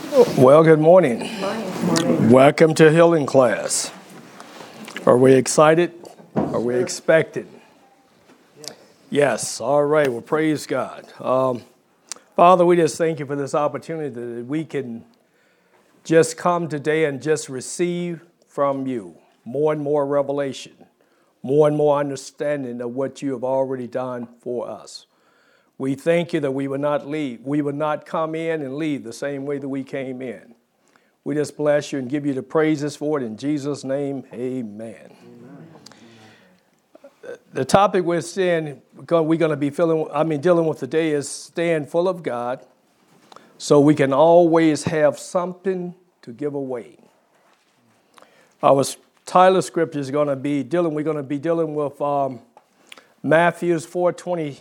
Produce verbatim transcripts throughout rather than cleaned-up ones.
Well, good morning. Morning. Morning. Welcome to healing class. Are we excited? Are we expecting? Yes. Yes. All right. Well, praise God. Um, Father, we just thank you for this opportunity that we can just come today and just receive from you more and more revelation, more and more understanding of what you have already done for us. We thank you that we would not leave. We would not come in and leave the same way that we came in. We just bless you and give you the praises for it. In Jesus' name, amen. Amen. The topic we're seeing, we're going to be feeling, I mean, dealing with today is staying full of God so we can always have something to give away. Our title scripture is going to be dealing, we're going to be dealing with um, Matthew four twenty-three.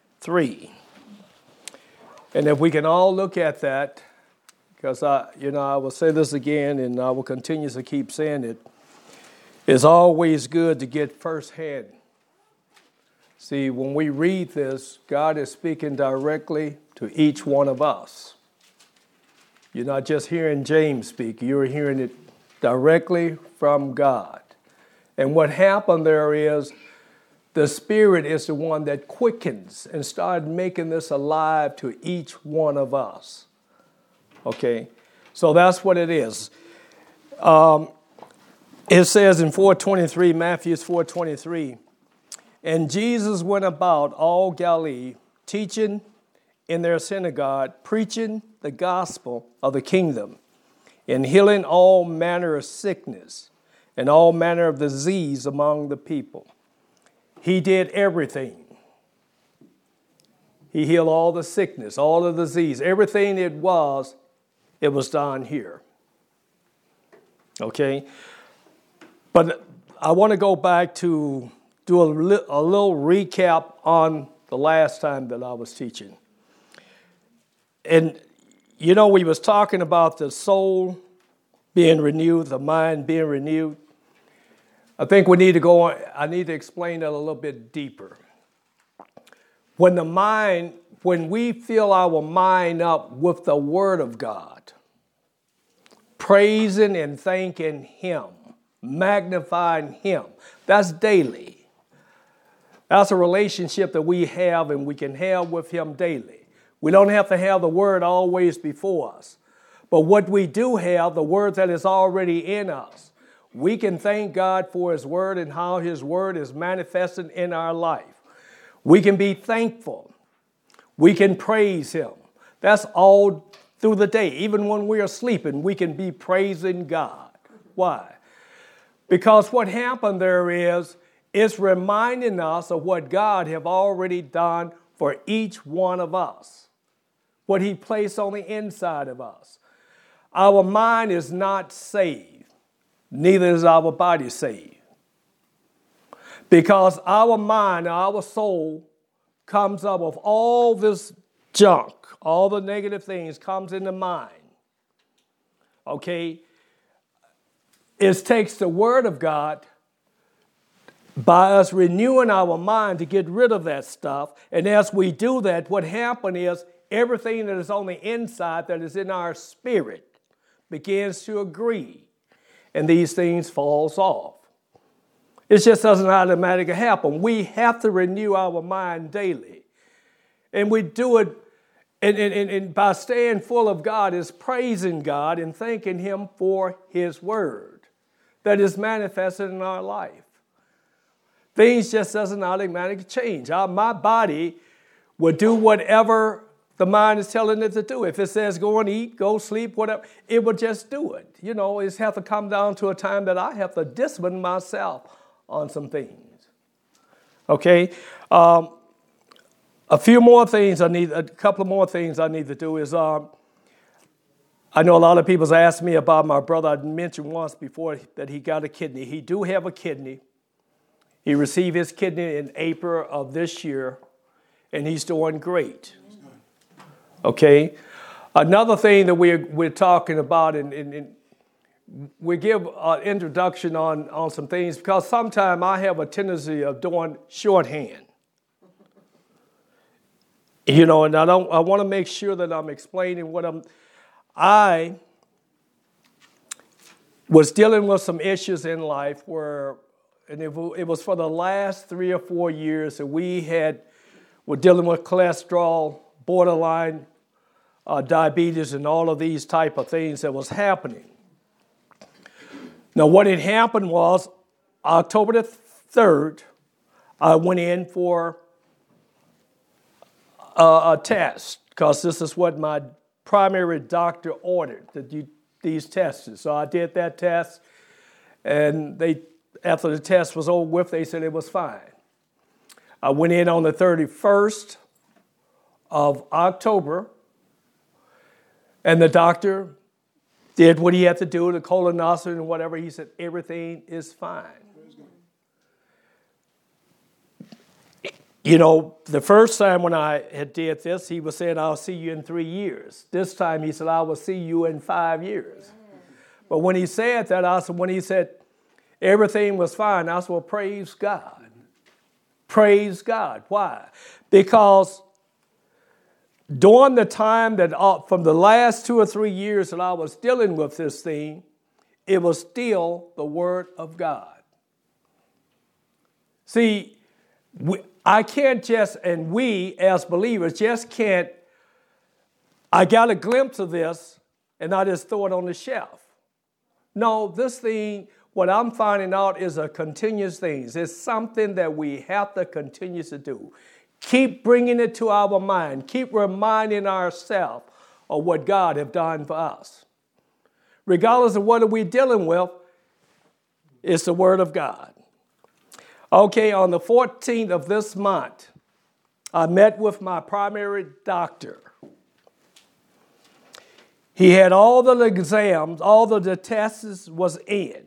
And if we can all look at that, because I, you know, I will say this again, and I will continue to keep saying it. It's always good to get firsthand. See, when we read this, God is speaking directly to each one of us. You're not just hearing James speak; you're hearing it directly from God. And what happened there is, the Spirit is the one that quickens and started making this alive to each one of us. Okay? So that's what it is. Um, it says in four twenty-three, Matthew four twenty-three, and Jesus went about all Galilee, teaching in their synagogue, preaching the gospel of the kingdom, and healing all manner of sickness and all manner of disease among the people. He did everything. He healed all the sickness, all the disease, everything it was, it was done here. Okay? But I want to go back to do a, li- a little recap on the last time that I was teaching. And, you know, we was talking about the soul being renewed, the mind being renewed. I think we need to go on, I need to explain that a little bit deeper. When the mind, when we fill our mind up with the Word of God, praising and thanking Him, magnifying Him, that's daily. That's a relationship that we have and we can have with Him daily. We don't have to have the Word always before us. But what we do have, the Word that is already in us, we can thank God for His Word and how His Word is manifested in our life. We can be thankful. We can praise Him. That's all through the day. Even when we are sleeping, we can be praising God. Why? Because what happened there is, it's reminding us of what God have already done for each one of us. What He placed on the inside of us. Our mind is not saved. Neither is our body saved. Because our mind, our soul, comes up with all this junk, all the negative things comes in the mind. Okay? It takes the Word of God by us renewing our mind to get rid of that stuff. And as we do that, what happens is everything that is on the inside that is in our spirit begins to agree. And these things falls off. It just doesn't automatically happen. We have to renew our mind daily. And we do it and, and, and by staying full of God is praising God and thanking Him for His Word that is manifested in our life. Things just doesn't automatically change. Our, my body will do whatever the mind is telling it to do. If it says go and eat, go sleep, whatever, it will just do it. You know, it's have to come down to a time that I have to discipline myself on some things. Okay? Um, a few more things I need, a couple of more things I need to do is, um, I know a lot of people asked me about my brother. I mentioned once before that he got a kidney. He do have a kidney. He received his kidney in April of this year, and he's doing great. Okay, another thing that we're we're talking about, and, and, and we give an introduction on, on some things because sometimes I have a tendency of doing shorthand. You know, and I don't. I want to make sure that I'm explaining what I'm. I was dealing with some issues in life where, and it was for the last three or four years that we had, were dealing with cholesterol, borderline uh, diabetes, and all of these type of things that was happening. Now, what had happened was October the third, I went in for a, a test because this is what my primary doctor ordered, that you, these tests. So I did that test, and they, after the test was over with, they said it was fine. I went in on the thirty-first of October, and the doctor did what he had to do, the colonoscopy and whatever. He said, everything is fine. You know, the first time when I had did this, he was saying, I'll see you in three years. This time he said, I will see you in five years. But when he said that, I said, when he said everything was fine, I said, well, praise God. Praise God. Why? Because during the time that, uh, from the last two or three years that I was dealing with this thing, it was still the Word of God. See, we, I can't just, and we as believers just can't, I got a glimpse of this and I just throw it on the shelf. No, this thing, what I'm finding out is a continuous thing. It's something that we have to continue to do. Keep bringing it to our mind. Keep reminding ourselves of what God has done for us. Regardless of what we're dealing with, it's the Word of God. Okay, on the fourteenth of this month, I met with my primary doctor. He had all the exams, all the, the tests was in.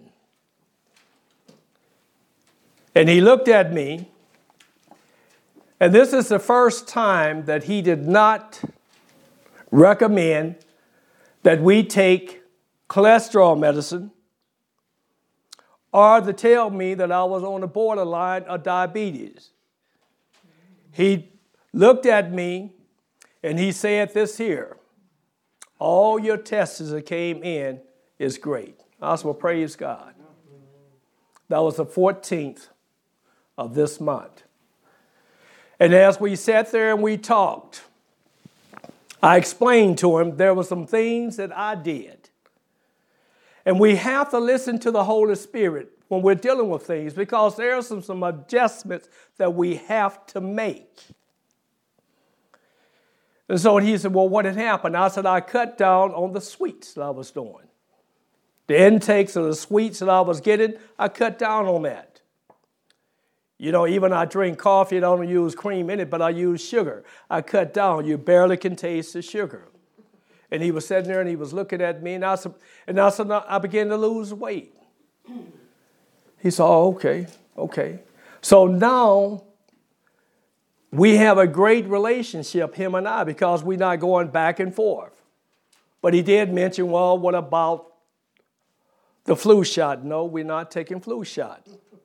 And he looked at me, and this is the first time that he did not recommend that we take cholesterol medicine or to tell me that I was on the borderline of diabetes. He looked at me and he said this here, all your tests that came in is great. I said, well, praise God. That was the fourteenth of this month. And as we sat there and we talked, I explained to him there were some things that I did. And we have to listen to the Holy Spirit when we're dealing with things because there are some, some adjustments that we have to make. And so he said, well, what had happened? I said, I cut down on the sweets that I was doing. The intakes of the sweets that I was getting, I cut down on that. You know, even I drink coffee, I don't use cream in it, but I use sugar. I cut down. You barely can taste the sugar. And he was sitting there and he was looking at me, and I said, and I said, I began to lose weight. He said, oh, okay, okay. So now we have a great relationship, him and I, because we're not going back and forth. But he did mention, well, what about the flu shot? No, we're not taking flu shot.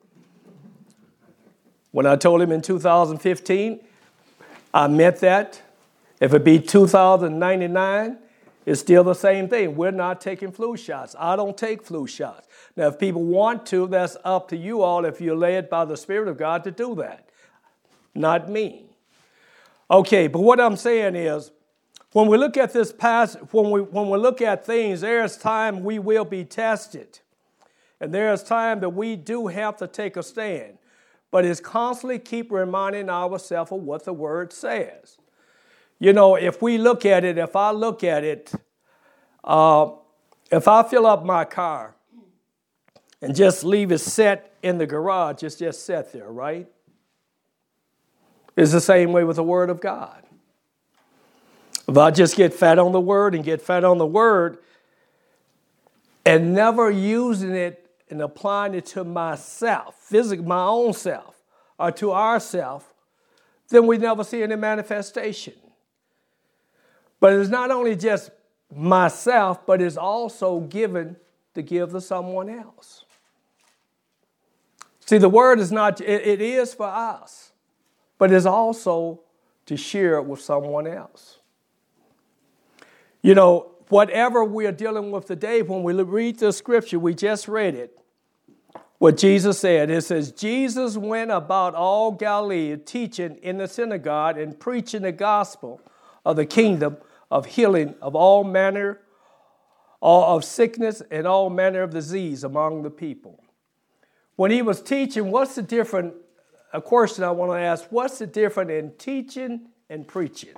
When I told him in two thousand fifteen, I meant that. If it be two thousand ninety-nine, it's still the same thing. We're not taking flu shots. I don't take flu shots. Now, if people want to, that's up to you all if you're led by the Spirit of God to do that. Not me. Okay, but what I'm saying is, when we look at this passage, when we when we look at things, there's time we will be tested. And there's time that we do have to take a stand. But it's constantly keep reminding ourselves of what the Word says. You know, if we look at it, if I look at it, uh, if I fill up my car and just leave it set in the garage, it's just set there, right? It's the same way with the Word of God. If I just get fed on the Word and get fed on the Word and never using it and applying it to myself, physically, my own self, or to ourself, then we never see any manifestation. But it's not only just myself, but it's also given to give to someone else. See, the Word is not, it, it is for us, but it's also to share it with someone else. You know, whatever we are dealing with today, when we read the scripture, we just read it, what Jesus said. It says, Jesus went about all Galilee, teaching in the synagogue and preaching the gospel of the kingdom, of healing of all manner all of sickness and all manner of disease among the people. When he was teaching, what's the difference? A question I want to ask, what's the difference in teaching and preaching?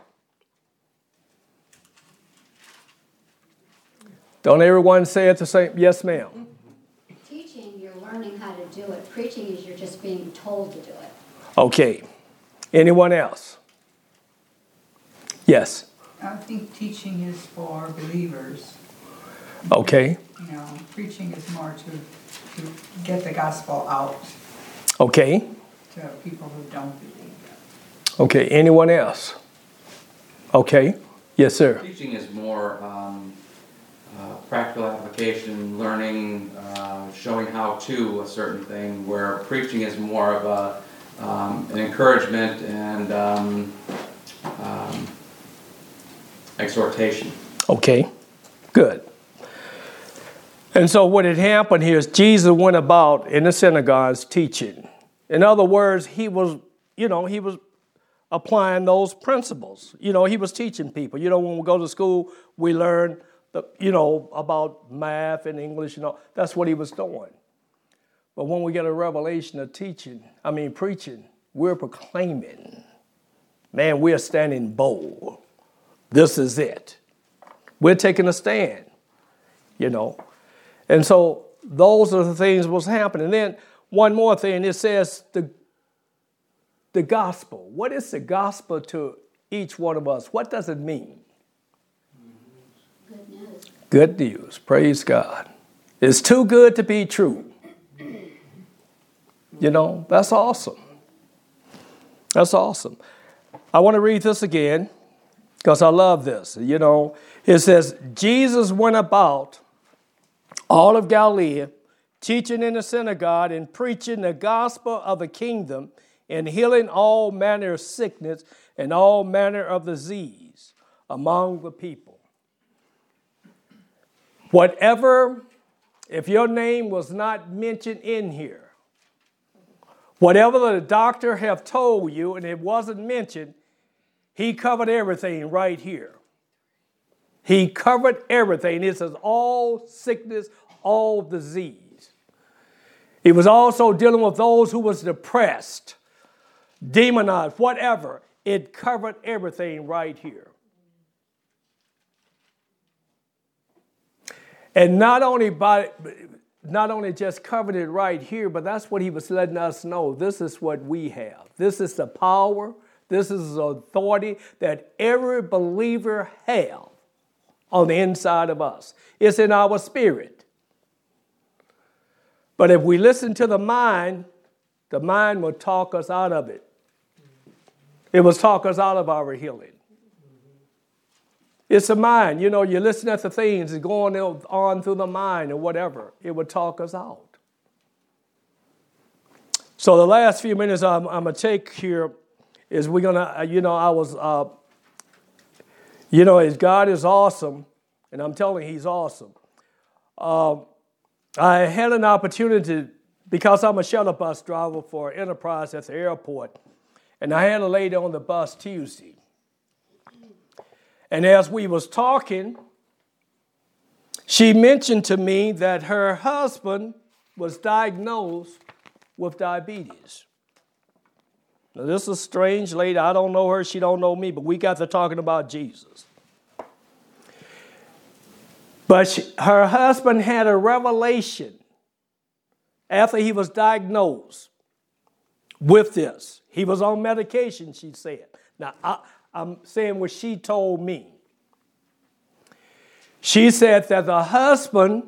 Don't everyone say it the same? Yes, ma'am. Teaching, you're learning how to do it. Preaching is you're just being told to do it. Okay. Anyone else? Yes. I think teaching is for believers. Okay. You know, preaching is more to, to get the gospel out Okay. to people who don't believe it. Okay. Anyone else? Okay. Yes, sir. Teaching is more um, uh, practical application, learning, uh, showing how to a certain thing, where preaching is more of a um, an encouragement and um, um, exhortation. Okay. Good. And so what had happened here is Jesus went about in the synagogues teaching. In other words, he was, you know, he was applying those principles. You know, he was teaching people. You know, when we go to school, we learn, the, you know, about math and English and all. That's what he was doing. But when we get a revelation of teaching, I mean preaching, we're proclaiming. Man, we're standing bold. This is it. We're taking a stand, you know. And so those are the things that was happening. Then one more thing, it says the, the gospel. What is the gospel to each one of us? What does it mean? Good news. Good news. Praise God. It's too good to be true. You know, that's awesome. That's awesome. I want to read this again because I love this. You know, it says, Jesus went about all of Galilee, teaching in the synagogue and preaching the gospel of the kingdom and healing all manner of sickness and all manner of disease among the people. Whatever, if your name was not mentioned in here, whatever the doctor have told you and it wasn't mentioned, he covered everything right here. He covered everything. It says all sickness, all disease. He was also dealing with those who was depressed, demonized, whatever. It covered everything right here. And not only by, not only just covered it right here, but that's what he was letting us know. This is what we have. This is the power. This is the authority that every believer has on the inside of us. It's in our spirit. But if we listen to the mind, the mind will talk us out of it. It will talk us out of our healing. It's the mind. You know, you listen at the things that's going on through the mind or whatever. It will talk us out. So the last few minutes I'm, I'm going to take here is we're going to, you know, I was... Uh, You know, as God is awesome, and I'm telling you, he's awesome. Uh, I had an opportunity, because I'm a shuttle bus driver for Enterprise at the airport, and I had a lady on the bus Tuesday. And as we was talking, she mentioned to me that her husband was diagnosed with diabetes. Now, this is a strange lady. I don't know her. She don't know me. But we got to talking about Jesus. But she, her husband had a revelation after he was diagnosed with this. He was on medication, she said. Now, I, I'm saying what she told me. She said that the husband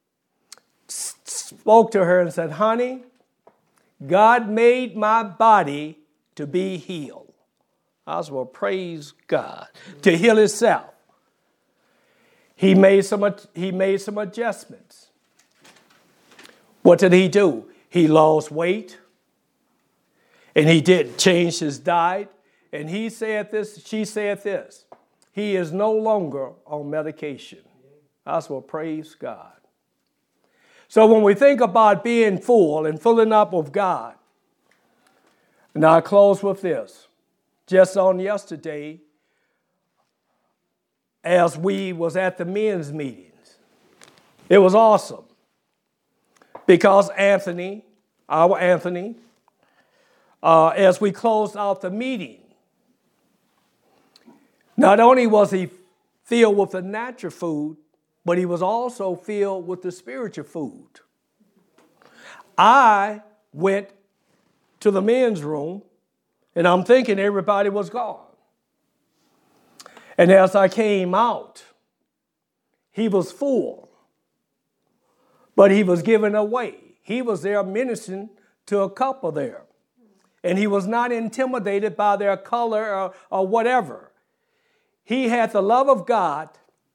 spoke to her and said, honey, God made my body to be healed. I was well, praise God. To heal himself. He made some he made some adjustments. What did he do? He lost weight. And he did change his diet. And he said this, she said this. He is no longer on medication. I said, well, praise God. So when we think about being full and filling up with God, and I close with this. Just on yesterday, as we was at the men's meetings, it was awesome. Because Anthony, our Anthony, uh, as we closed out the meeting, not only was he filled with the natural food, but he was also filled with the spiritual food. I went to the men's room, and I'm thinking everybody was gone. And as I came out, he was full, but he was giving away. He was there ministering to a couple there, and he was not intimidated by their color or, or whatever. He had the love of God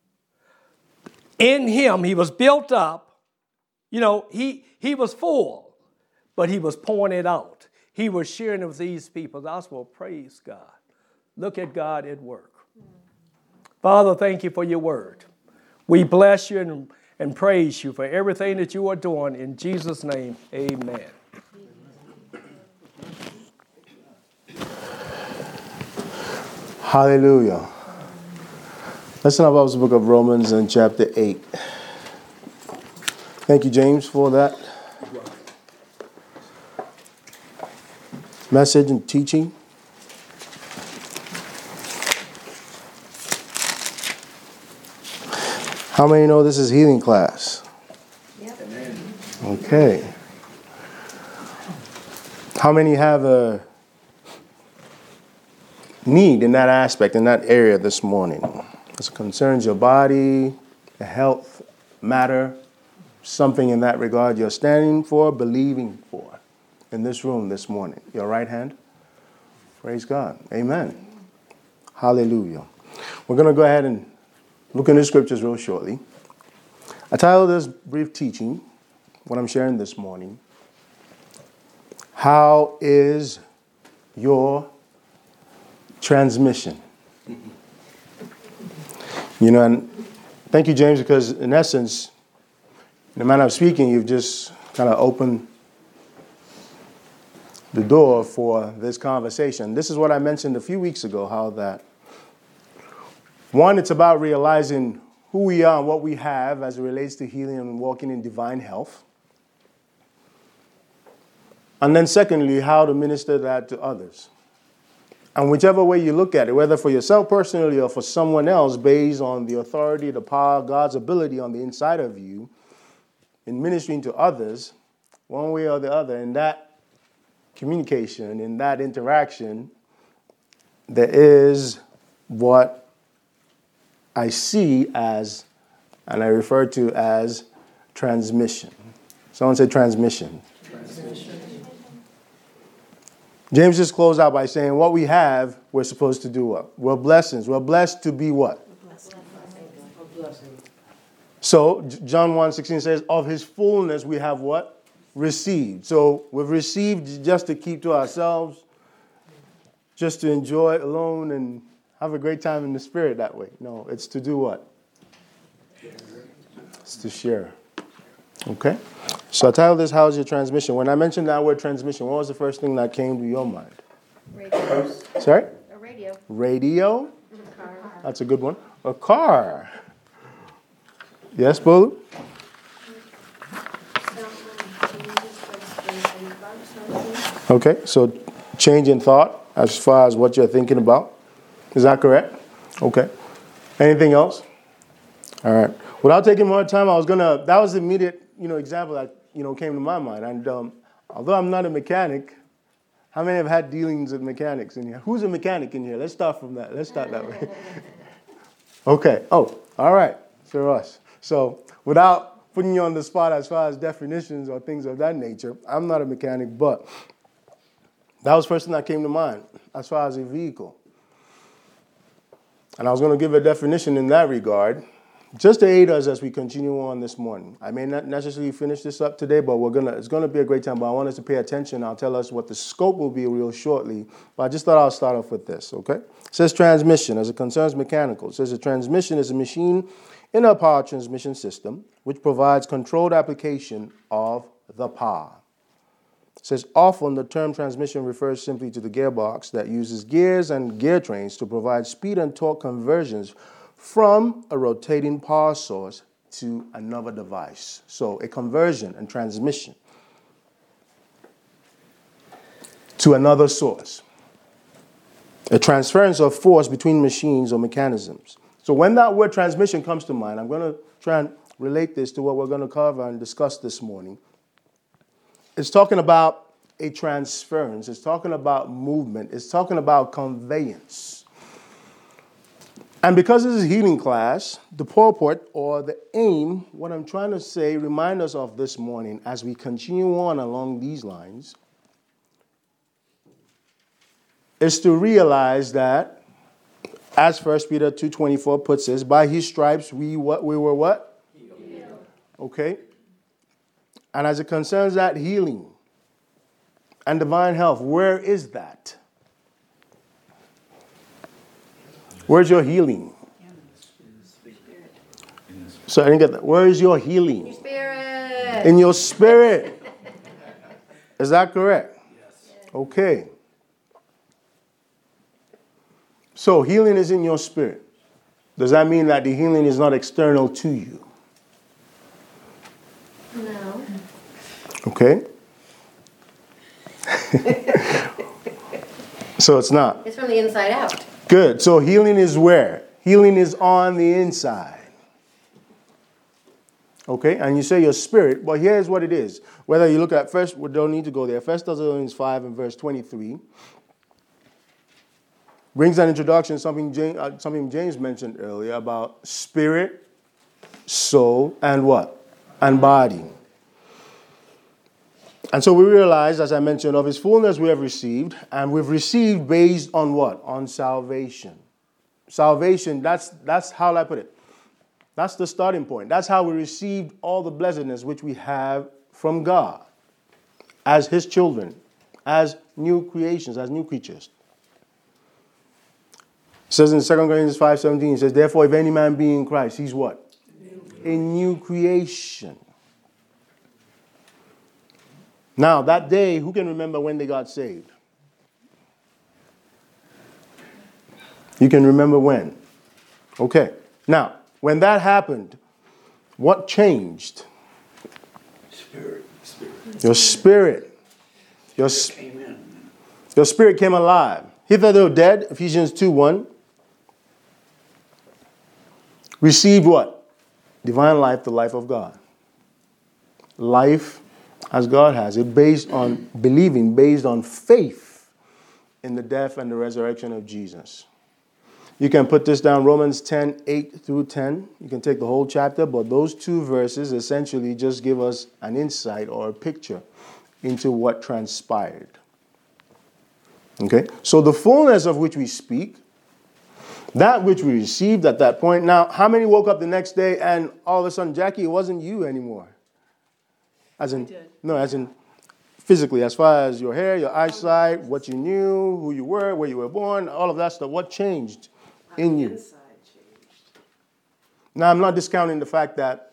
in him. He was built up. You know, he, he was full, but he was pouring it out. He was sharing it with these people. I said, well, praise God. Look at God at work. Father, thank you for your word. We bless you and, and praise you for everything that you are doing. In Jesus' name, amen. Hallelujah. Let's now about the book of Romans in chapter eight. Thank you, James, for that message and teaching. How many know this is healing class? Yep. Okay. How many have a need in that aspect, in that area this morning? As it concerns your body, the health matter, something in that regard you're standing for, believing for in this room this morning. Your right hand? Praise God. Amen. Hallelujah. We're going to go ahead and look in the scriptures real shortly. I titled this brief teaching, what I'm sharing this morning, How is your transmission? You know, and thank you, James, because in essence, in the manner of speaking, you've just kind of opened the door for this conversation. This is what I mentioned a few weeks ago, how that, one, it's about realizing who we are and what we have as it relates to healing and walking in divine health. And then secondly, how to minister that to others. And whichever way you look at it, whether for yourself personally or for someone else, based on the authority, the power, God's ability on the inside of you, in ministering to others, one way or the other, in that communication, in that interaction, there is what I see as, and I refer to as, transmission. Someone said transmission. Transmission. James just closed out by saying what we have, we're supposed to do what? We're blessings. We're blessed to be what? So John one sixteen says, of his fullness we have what? Received. So we've received just to keep to ourselves, just to enjoy it alone and have a great time in the spirit that way. No, it's to do what? It's to share. Okay? So I titled this, How's Your Transmission? When I mentioned that word transmission, what was the first thing that came to your mind? Radio. Sorry? A radio. Radio? A car. That's a good one. A car. Yes, Bolu? Okay, so change in thought as far as what you're thinking about. Is that correct? Okay. Anything else? All right. Without taking more time, I was going to, that was the immediate, you know, example that, you know, came to my mind. And um, although I'm not a mechanic, how many have had dealings with mechanics in here? Who's a mechanic in here? Let's start from that. Let's start that way. Okay. Oh, all right. For us. So without putting you on the spot as far as definitions or things of that nature, I'm not a mechanic, but that was the first thing that came to mind as far as a vehicle. And I was going to give a definition in that regard, just to aid us as we continue on this morning. I may not necessarily finish this up today, but we're gonna it's going to be a great time. But I want us to pay attention. I'll tell us what the scope will be real shortly. But I just thought I'll start off with this, okay? It says transmission as it concerns mechanical. It says a transmission is a machine in a power transmission system, which provides controlled application of the power. It says often the term transmission refers simply to the gearbox that uses gears and gear trains to provide speed and torque conversions from a rotating power source to another device. So a conversion and transmission to another source. A transference of force between machines or mechanisms. So when that word transmission comes to mind, I'm going to try and relate this to what we're going to cover and discuss this morning. It's talking about a transference. It's talking about movement. It's talking about conveyance. And because this is a healing class, the purport or the aim, what I'm trying to say, remind us of this morning as we continue on along these lines, is to realize that, as First Peter two twenty-four puts us, by his stripes we what we were what? Healed. Okay. And as it concerns that healing and divine health, where is that? Where's your healing? So I didn't get that. Where is your healing? Your spirit. In your spirit. Is that correct? Yes. Okay. So healing is in your spirit. Does that mean that the healing is not external to you? No. Okay. So it's not. It's from the inside out. Good. So healing is where? Healing is on the inside. Okay. And you say your spirit, but here's what it is. Whether you look at first, we don't need to go there. First Thessalonians five and verse twenty-three. Brings an introduction, something James, uh, something James mentioned earlier about spirit, soul, and what? And body. And so we realize, as I mentioned, of his fullness we have received, and we've received based on what? On salvation. Salvation, that's, that's how I put it. That's the starting point. That's how we received all the blessedness which we have from God as his children, as new creations, as new creatures. It says in Second Corinthians five seventeen, it says, therefore, if any man be in Christ, he's what? A new creation. Now, that day, who can remember when they got saved? You can remember when. Okay. Now, when that happened, what changed? Spirit. Spirit. Your spirit. Your, Came in. your spirit came alive. Hitherto were dead, Ephesians two one. Received what? Divine life, the life of God. Life as God has it, based on believing, based on faith in the death and the resurrection of Jesus. You can put this down, Romans ten, eight through ten. You can take the whole chapter, but those two verses essentially just give us an insight or a picture into what transpired. Okay? So the fullness of which we speak, that which we received at that point. Now, how many woke up the next day and all of a sudden, Jackie, it wasn't you anymore? As in, no, as in physically, as far as your hair, your eyesight, what you knew, who you were, where you were born, all of that stuff. What changed in you? Inside changed. Now, I'm not discounting the fact that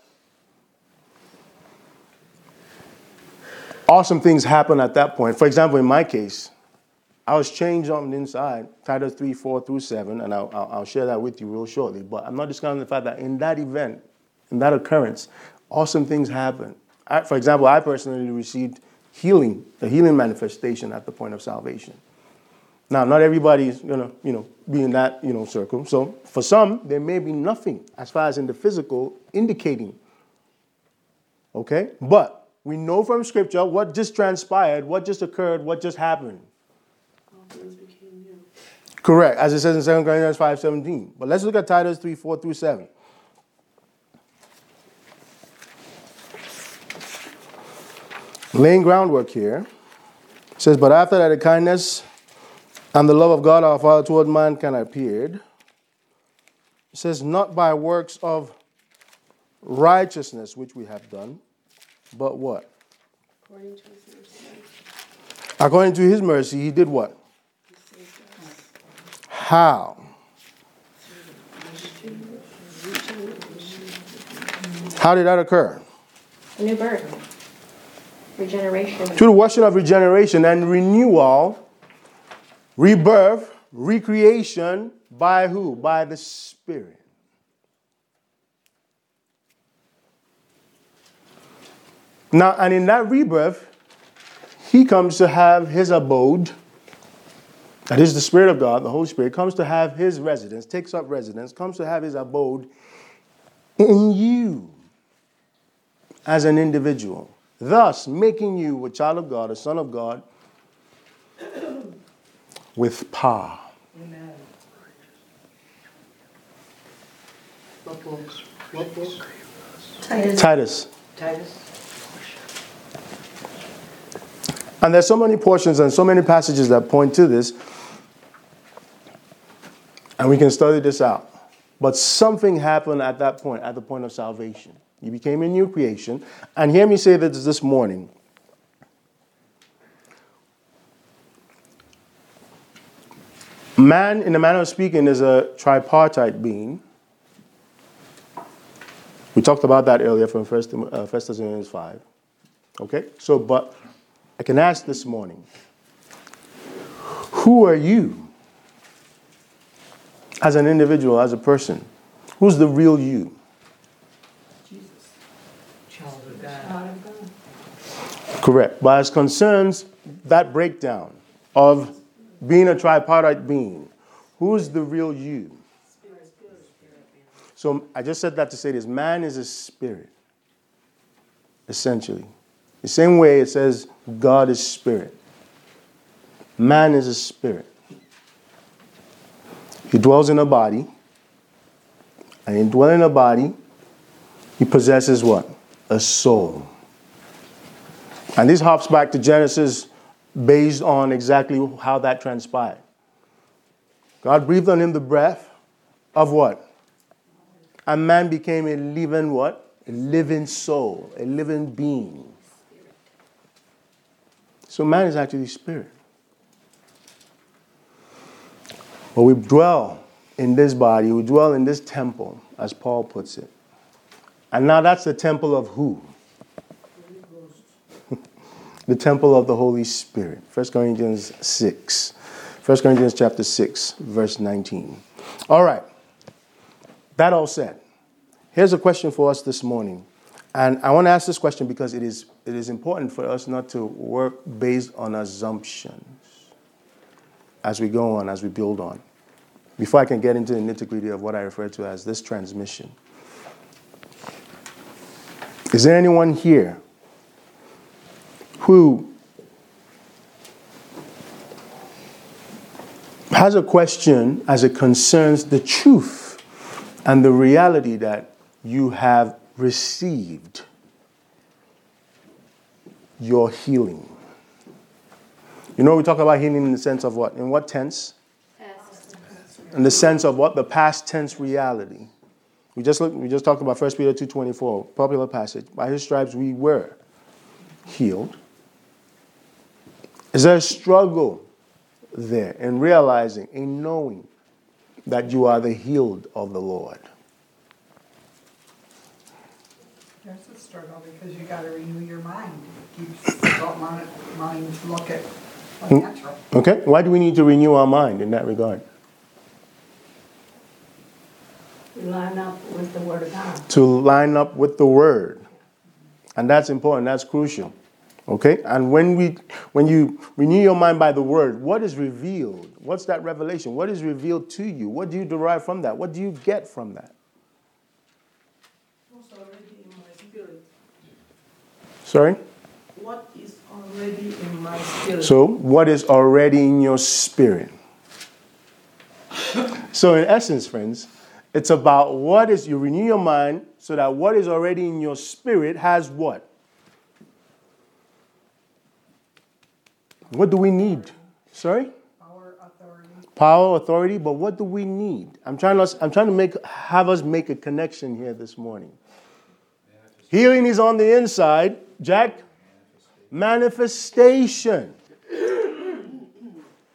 awesome things happen at that point. For example, in my case, I was changed on the inside, Titus three, four through seven, and I'll, I'll, I'll share that with you real shortly. But I'm not discounting the fact that in that event, in that occurrence, awesome things happen. I, for example, I personally received healing, the healing manifestation at the point of salvation. Now, not everybody's going to, you know, be in that, you know, circle. So for some, there may be nothing as far as in the physical indicating. Okay? But we know from Scripture what just transpired, what just occurred, what just happened. Became new. Correct, as it says in Second Corinthians five seventeen. But let's look at Titus three, four through seven. Laying groundwork here. It says, but after that the kindness and the love of God our Father toward mankind appeared. It says, not by works of righteousness which we have done, but what? According to his mercy. According to his mercy, he did what? How? How did that occur? A new birth. Regeneration. Through the washing of regeneration and renewal, rebirth, recreation, by who? By the Spirit. Now, and in that rebirth, he comes to have his abode. That is the Spirit of God, the Holy Spirit, comes to have his residence, takes up residence, comes to have his abode in you as an individual. Thus, making you a child of God, a son of God, with power. Amen. What book? What book? Titus. Titus. Titus. And there's so many portions and so many passages that point to this. And we can study this out. But something happened at that point, at the point of salvation. You became a new creation. And hear me say this this morning. Man, in the manner of speaking, is a tripartite being. We talked about that earlier from First uh, Thessalonians five. Okay? So, but I can ask this morning, who are you as an individual, as a person? Who's the real you? Jesus. Child of God. Child of God. Correct. But as concerns that breakdown of being a tripartite being, who's the real you? So I just said that to say this. Man is a spirit, essentially. The same way it says God is spirit. Man is a spirit. He dwells in a body. And in dwelling in a body, he possesses what? A soul. And this hops back to Genesis based on exactly how that transpired. God breathed on him the breath of what? And man became a living what? A living soul, a living being. So man is actually spirit. But we dwell in this body, we dwell in this temple, as Paul puts it. And now that's the temple of who? The temple of the Holy Spirit. First Corinthians six. First Corinthians chapter six, verse nineteen. All right. That all said, here's a question for us this morning. And I want to ask this question because it is it is important for us not to work based on assumptions as we go on, as we build on. Before I can get into the nitty-gritty of what I refer to as this transmission. Is there anyone here who has a question as it concerns the truth and the reality that you have received your healing? You know, we talk about healing in the sense of what? In what tense? Past. In the sense of what? The past tense reality. We just look, we just talked about First Peter two twenty-four, popular passage. By his stripes we were healed. Is there a struggle there in realizing, in knowing that you are the healed of the Lord? There's a struggle because you got to renew your mind. Keep your mind, mind to look at the natural. Okay, why do we need to renew our mind in that regard? Line up with the Word of God. To line up with the Word. And that's important, that's crucial. Okay? And when we when you renew your mind by the Word, what is revealed? What's that revelation? What is revealed to you? What do you derive from that? What do you get from that? What's already in my spirit? Sorry? What is already in my spirit? So, what is already in your spirit? So, in essence, friends, it's about what is, you renew your mind so that what is already in your spirit has what? What do we need? Sorry? Power, authority. Power, authority, but what do we need? I'm trying to, I'm trying to make, have us make a connection here this morning. Healing is on the inside. Jack? Manifestation.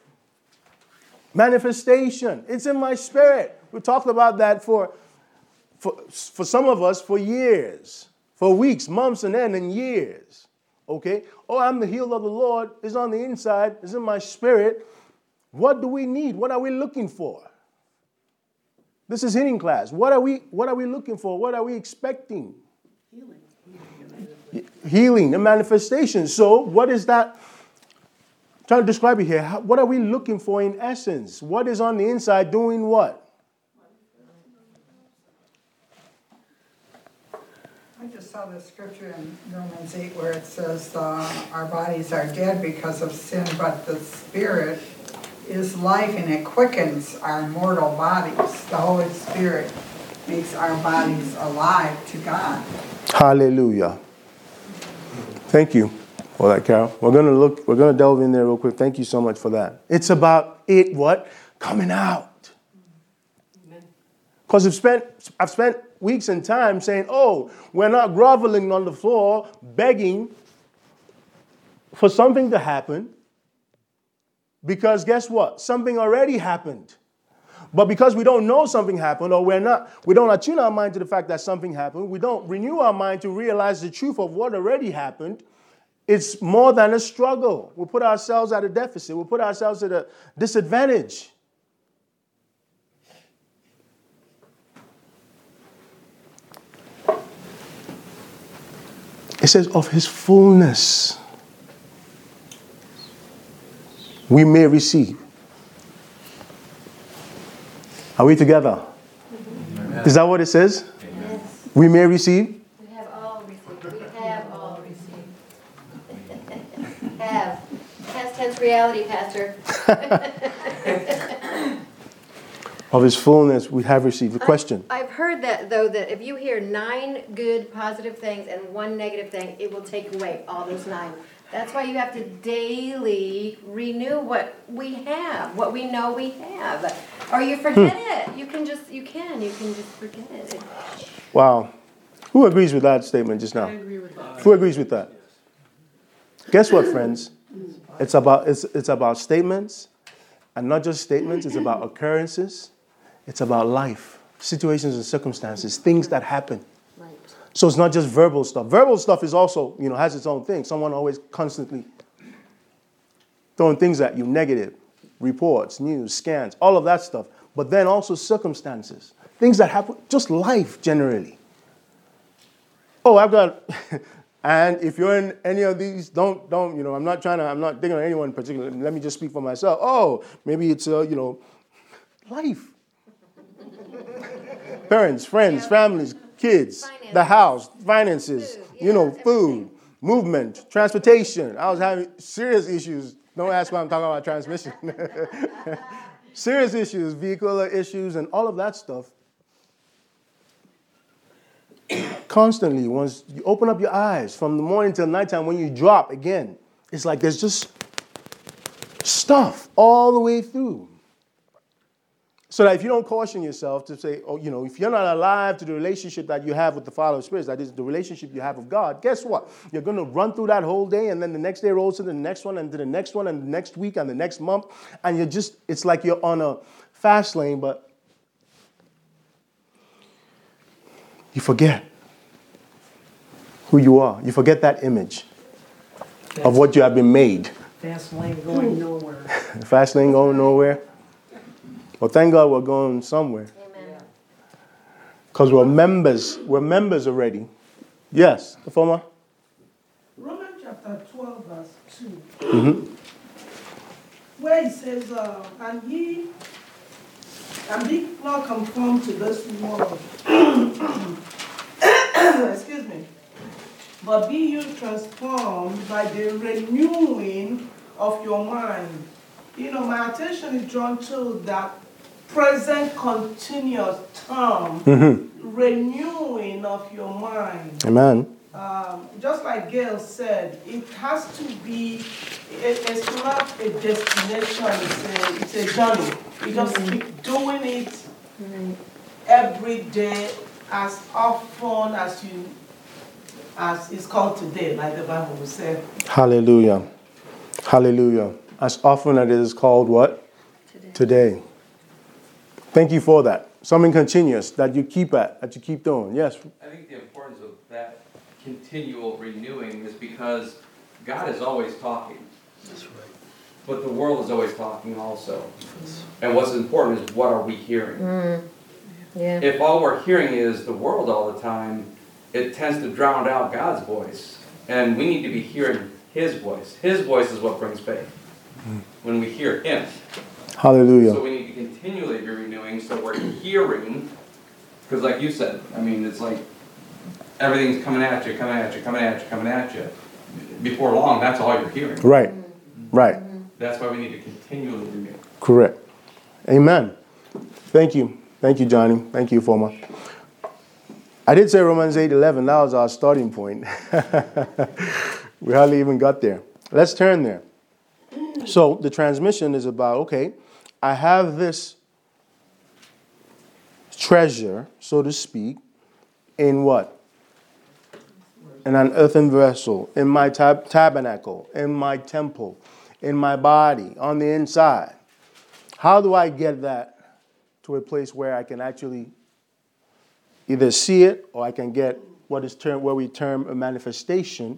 Manifestation. It's in my spirit. We talked about that for for, for some of us, for years, for weeks, months, and then and years. Okay? Oh, I'm the healed of the Lord. It's on the inside. It's in my spirit. What do we need? What are we looking for? This is healing class. What are we, what are we looking for? What are we expecting? Healing. Healing, the manifestation. So what is that? I'm trying to describe it here. What are we looking for in essence? What is on the inside doing what? I just saw the scripture in Romans eight where it says uh, our bodies are dead because of sin, but the Spirit is life and it quickens our mortal bodies. The Holy Spirit makes our bodies alive to God. Hallelujah. Thank you for that, Carol. We're gonna look, we're gonna delve in there real quick. Thank you so much for that. It's about it what? Coming out. Because I've spent I've spent weeks and time saying, oh, we're not groveling on the floor, begging for something to happen. Because guess what? Something already happened. But because we don't know something happened, or we're not, we don't attune our mind to the fact that something happened, we don't renew our mind to realize the truth of what already happened, it's more than a struggle. We put ourselves at a deficit. We put ourselves at a disadvantage. It says, of his fullness we may receive. Are we together? Amen. Is that what it says? Yes. We may receive? We have all received. We have all received. Have. Past tense reality, Pastor. Of his fullness we have received. The question. I've heard that, though, that if you hear nine good positive things and one negative thing, it will take away all those nine. That's why you have to daily renew what we have, what we know we have. Or you forget hmm. it. You can just, you can, you can just forget it. Wow. Who agrees with that statement just now? I agree with that. Who agrees with that? Guess what, friends? It's about, it's, it's about statements, and not just statements. It's about occurrences. It's about life, situations and circumstances, things that happen. So it's not just verbal stuff. Verbal stuff is also, you know, has its own thing. Someone always constantly throwing things at you, negative, reports, news, scans, all of that stuff. But then also circumstances, things that happen, just life generally. Oh, I've got, and if you're in any of these, don't, don't, you know, I'm not trying to, I'm not digging on anyone in particular. Let me just speak for myself. Oh, maybe it's, uh, you know, life. Parents, friends, families, kids, finances. The house, finances, food, yeah, you know, food, everything. Movement, transportation. I was having serious issues. Don't ask why I'm talking about transmission. Serious issues, vehicular issues, and all of that stuff. Constantly, once you open up your eyes from the morning till nighttime, when you drop again, it's like there's just stuff all the way through. So that if you don't caution yourself to say, oh, you know, if you're not alive to the relationship that you have with the Father of Spirits, that is the relationship you have with God, guess what? You're going to run through that whole day, and then the next day rolls to the next one, and to the next one, and the next week, and the next month, and you're just, it's like you're on a fast lane, but you forget who you are. You forget that image fast, of what you have been made. Fast lane going nowhere. Fast lane going nowhere. Well, thank God we're going somewhere. Amen. Because we're members. We're members already. Yes, the former. Romans chapter twelve, verse two. Mm-hmm. Where it says, uh, and ye, and be not conformed to this world. Excuse me. But be you transformed by the renewing of your mind. You know, my attention is drawn to that present continuous term, mm-hmm. renewing of your mind. Amen. Um, just like Gail said, it has to be, it, it's not a destination, it's a, it's a journey. You just mm-hmm. keep doing it mm-hmm. every day, as often as you, as it's called today, like the Bible will say. Hallelujah. Hallelujah. As often as it is called what? Today. Today. Thank you for that. Something continuous that you keep at, that you keep doing. Yes. I think the importance of that continual renewing is because God is always talking. That's right. But the world is always talking also. And what's important is what are we hearing? Mm. Yeah. If all we're hearing is the world all the time, it tends to drown out God's voice. And we need to be hearing His voice. His voice is what brings faith. When we hear Him. Hallelujah. So we need to continually be renewing so we're hearing. Because like you said, I mean, it's like everything's coming at you, coming at you, coming at you, coming at you. Before long, that's all you're hearing. Right. Right. That's why we need to continually renew. Correct. Amen. Thank you. Thank you, Johnny. Thank you, Former. I did say Romans eight eleven. That was our starting point. We hardly even got there. Let's turn there. So the transmission is about, okay, I have this treasure, so to speak, in what? In an earthen vessel, in my tab- tabernacle, in my temple, in my body, on the inside. How do I get that to a place where I can actually either see it or I can get what is termed, what we term a manifestation?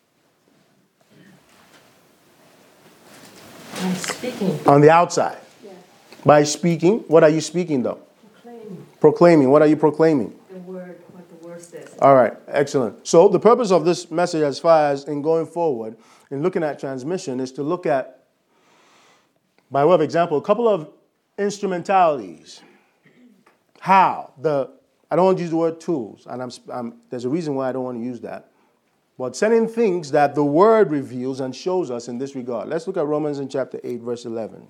I'm speaking. On the outside. Yeah. By speaking, what are you speaking though? Proclaiming Proclaiming. What are you proclaiming? the word, what the word says. All right, excellent. So the purpose of this message as far as in going forward, in looking at transmission, is to look at, by way of example, a couple of instrumentalities. How the, I don't want to use the word tools, and I'm, I'm, there's a reason why I don't want to use that. But certain things that the word reveals and shows us in this regard. Let's look at Romans in chapter eight, verse eleven.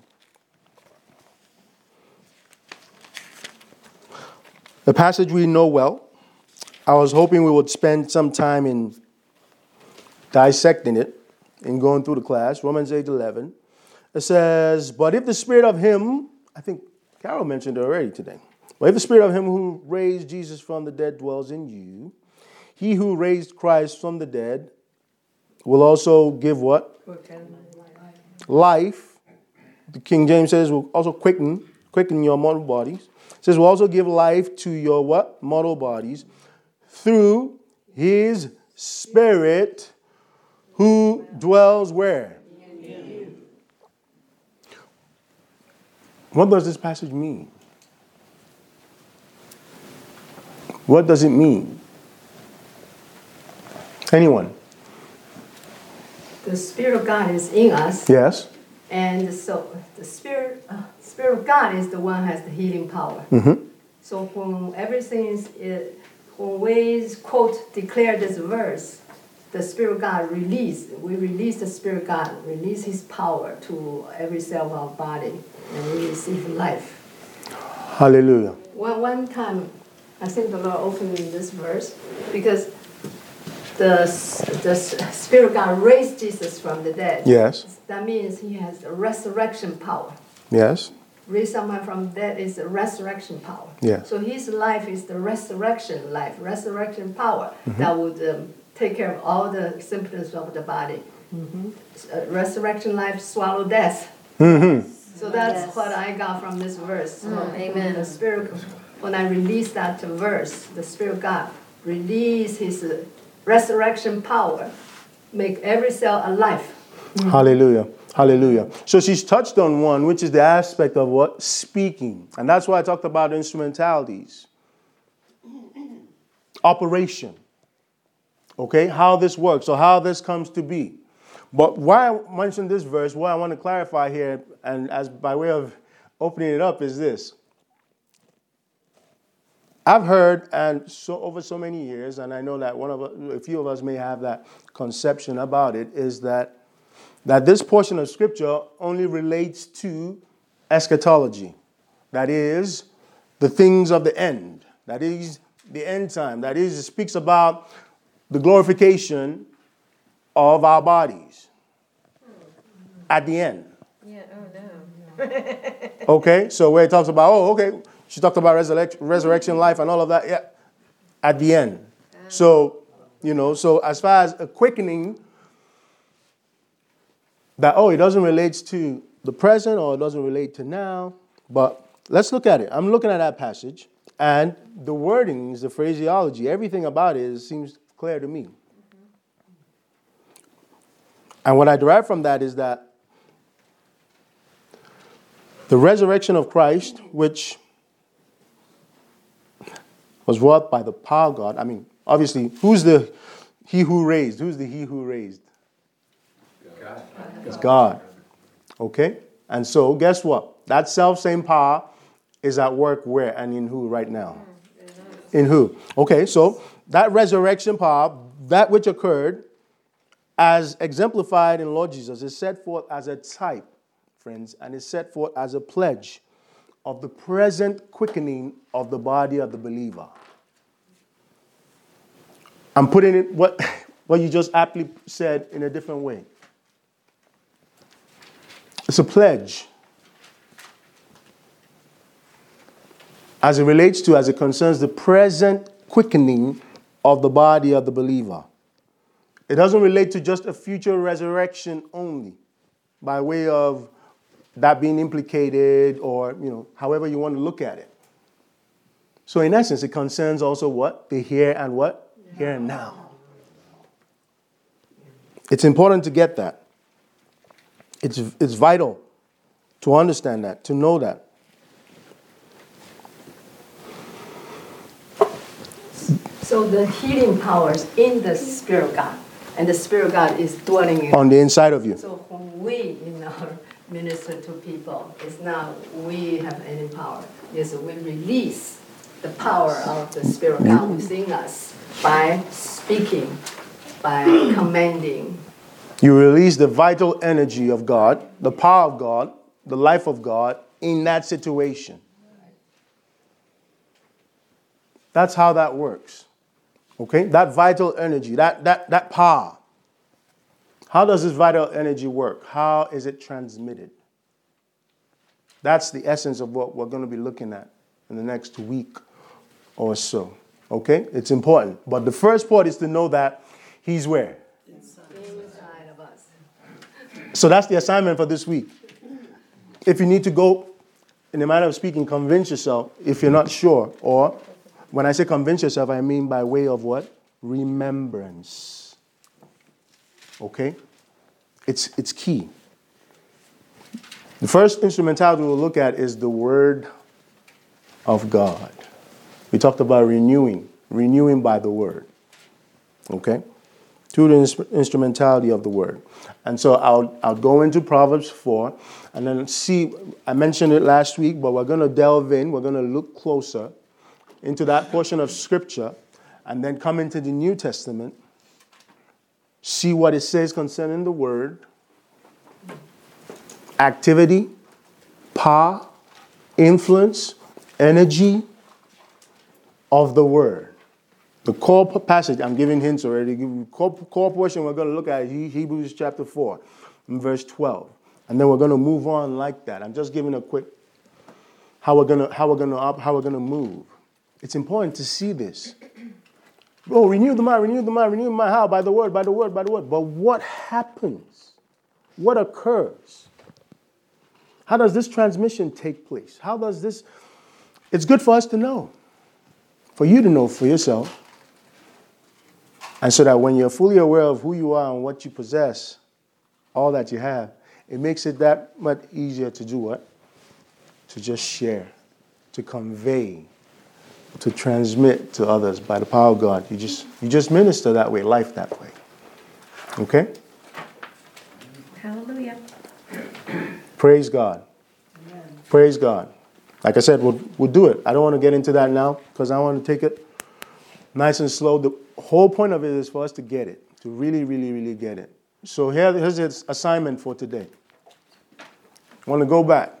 The passage we know well. I was hoping we would spend some time in dissecting it, in going through the class. Romans eight eleven. It says, but if the spirit of him, I think Carol mentioned it already today. But if the spirit of him who raised Jesus from the dead dwells in you, he who raised Christ from the dead will also give what? Life. The King James says will also quicken, quicken your mortal bodies. It says will also give life to your what? Mortal bodies through his spirit who dwells where? In you. What does this passage mean? What does it mean? Anyone? The Spirit of God is in us. Yes. And so the Spirit, uh, Spirit of God is the one who has the healing power. Mm-hmm. So when everything is, it, when we quote, declare this verse, the Spirit of God release, we release the Spirit of God, release His power to every cell of our body, and we receive life. Hallelujah. One, one time, I think the Lord opened this verse because the, the Spirit of God raised Jesus from the dead. Yes. That means He has a resurrection power. Yes. Raise someone from dead is a resurrection power. Yes. So His life is the resurrection life, resurrection power Mm-hmm. that would um, take care of all the symptoms of the body. Mm-hmm. Uh, resurrection life swallow death. Mm-hmm. So that's Yes. what I got from this verse. So Mm, amen. The Spirit, when I release that verse, the Spirit of God release His uh, resurrection power, make every cell alive. Hallelujah. Hallelujah. So she's touched on one, which is the aspect of what? Speaking. And that's why I talked about instrumentalities. Operation. Okay? How this works or how this comes to be. But why I mentioned this verse, what I want to clarify here, and as by way of opening it up, is this. I've heard, and so over so many years, and I know that one of us, a few of us may have that conception about it, is that that this portion of Scripture only relates to eschatology. That is, the things of the end. That is, the end time. That is, it speaks about the glorification of our bodies at the end. Yeah, oh no. Okay, so where it talks about, oh, okay, she talked about resurrect, resurrection life and all of that, yeah, at the end. So, you know, so as far as a quickening, that, oh, it doesn't relate to the present or it doesn't relate to now, but let's look at it. I'm looking at that passage, and the wordings, the phraseology, everything about it is, seems clear to me. Mm-hmm. And what I derive from that is that the resurrection of Christ, which was wrought by the power of God. I mean, obviously, who's the he who raised? Who's the he who raised? God. It's God. Okay? And so, guess what? That self-same power is at work where and in who right now? In who? Okay, so that resurrection power, that which occurred as exemplified in Lord Jesus, is set forth as a type, friends, and is set forth as a pledge of the present quickening of the body of the believer. I'm putting it what, what you just aptly said in a different way. It's a pledge. As it relates to, as it concerns the present quickening of the body of the believer. It doesn't relate to just a future resurrection only, by way of that being implicated or, you know, however you want to look at it. So in essence, it concerns also what? The here and what? Here and now. It's important to get that. It's, it's vital to understand that, to know that. So the healing powers in the Spirit of God, and the Spirit of God is dwelling in on the inside of you. So when we, you know, minister to people, it's not we have any power. Yes, we release the power of the Spirit of God within us by speaking, by commanding. You release the vital energy of God, the power of God, the life of God in that situation. That's how that works. Okay? That vital energy, that, that, that power. How does this vital energy work? How is it transmitted? That's the essence of what we're going to be looking at in the next week or so. Okay? It's important. But the first part is to know that he's where? Inside of us. So that's the assignment for this week. If you need to go, in a manner of speaking, convince yourself if you're not sure. Or when I say convince yourself, I mean by way of what? Remembrance. Okay? It's, it's key. The first instrumentality we'll look at is the Word of God. We talked about renewing. Renewing by the Word. Okay? To the ins- instrumentality of the Word. And so I'll, I'll go into Proverbs four and then see, I mentioned it last week, but we're going to delve in, we're going to look closer into that portion of Scripture and then come into the New Testament, see what it says concerning the Word, activity, power, influence, energy of the Word. The core passage, I'm giving hints already, the core, core portion we're going to look at is Hebrews chapter four, and verse twelve. And then we're going to move on like that. I'm just giving a quick how we're going to how we're going to how we're going to move. It's important to see this. Oh, renew the mind, renew the mind, renew the mind. How? By the Word, by the Word, by the Word. But what happens? What occurs? How does this transmission take place? How does this... It's good for us to know. For you to know for yourself. And so that when you're fully aware of who you are and what you possess, all that you have, it makes it that much easier to do what? To just share, to convey, to transmit to others by the power of God. You just you just minister that way, life that way. Okay? Hallelujah. Praise God. Amen. Praise God. Like I said, we'll we'll do it. I don't want to get into that now because I want to take it nice and slow. The whole point of it is for us to get it, to really, really, really get it. So here, here's its assignment for today. I want to go back.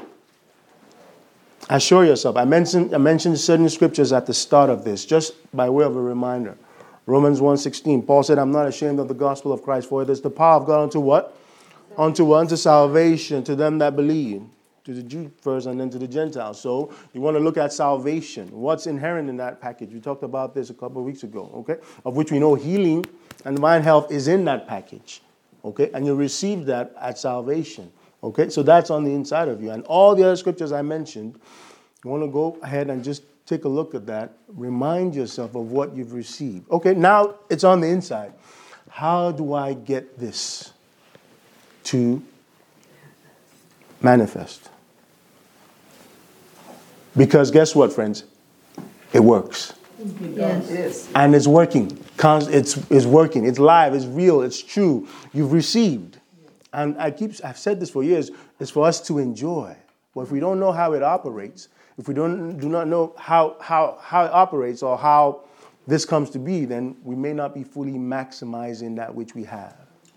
Assure yourself. I mentioned I mentioned certain scriptures at the start of this, just by way of a reminder. Romans one sixteen, Paul said, I'm not ashamed of the gospel of Christ, for it is the power of God unto what? Unto unto salvation to them that believe. To the Jew first and then to the Gentiles. So you want to look at salvation. What's inherent in that package? We talked about this a couple of weeks ago, okay? Of which we know healing and divine health is in that package, okay? And you receive that at salvation. Okay, so that's on the inside of you. And all the other scriptures I mentioned, you want to go ahead and just take a look at that. Remind yourself of what you've received. Okay, now it's on the inside. How do I get this to manifest? Because guess what, friends? It works. Yes. Yes. And it's working. Cons- It's, it's working. It's live. It's real. It's true. You've received. And I keep, I've said this for years. It's for us to enjoy. But if we don't know how it operates, if we don't do not know how, how, how it operates or how this comes to be, then we may not be fully maximizing that which we have.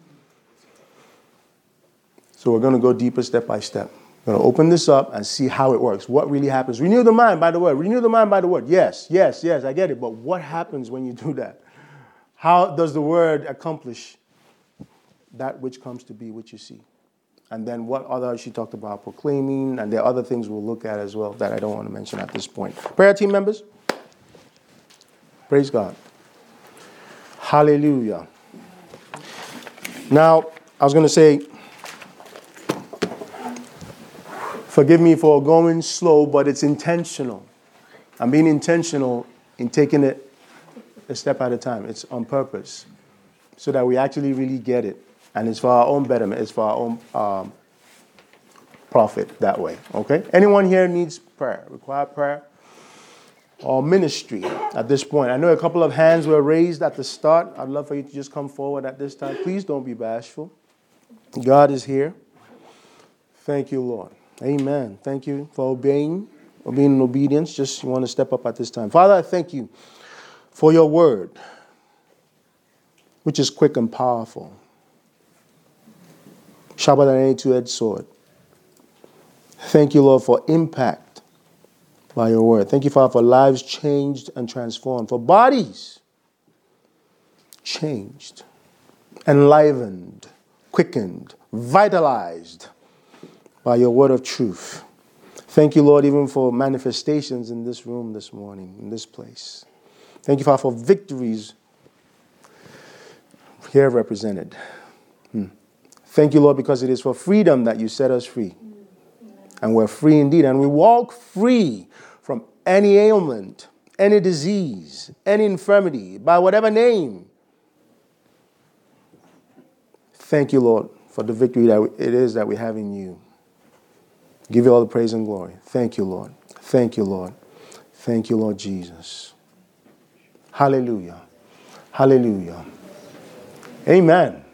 So we're going to go deeper step by step. We're going to open this up and see how it works. What really happens? Renew the mind by the word. Renew the mind by the word. Yes, yes, yes, I get it. But what happens when you do that? How does the word accomplish that which comes to be, which you see? And then what other, she talked about proclaiming, and there are other things we'll look at as well that I don't want to mention at this point. Prayer team members? Praise God. Hallelujah. Now, I was going to say, forgive me for going slow, but it's intentional. I'm being intentional in taking it a step at a time. It's on purpose so that we actually really get it. And it's for our own betterment. It's for our own um, profit that way. Okay? Anyone here needs prayer, require prayer or ministry at this point? I know a couple of hands were raised at the start. I'd love for you to just come forward at this time. Please don't be bashful. God is here. Thank you, Lord. Amen. Thank you for obeying, or being in obedience. Just you want to step up at this time. Father, I thank you for your word, which is quick and powerful, sharper than any two-edged sword. Thank you, Lord, for impact by your word. Thank you, Father, for lives changed and transformed, for bodies changed, enlivened, quickened, vitalized by your word of truth. Thank you, Lord, even for manifestations in this room this morning, in this place. Thank you, Father, for victories here represented. Hmm. Thank you, Lord, because it is for freedom that you set us free. And we're free indeed. And we walk free from any ailment, any disease, any infirmity, by whatever name. Thank you, Lord, for the victory that it is that we have in you. Give you all the praise and glory. Thank you, Lord. Thank you, Lord. Thank you, Lord Jesus. Hallelujah. Hallelujah. Amen.